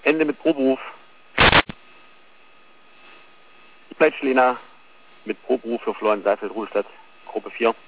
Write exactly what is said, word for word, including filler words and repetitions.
Ende mit Proberuf. Plätschlina mit Proberuf für Florian Seifeld, Ruhestadt, Gruppe vier.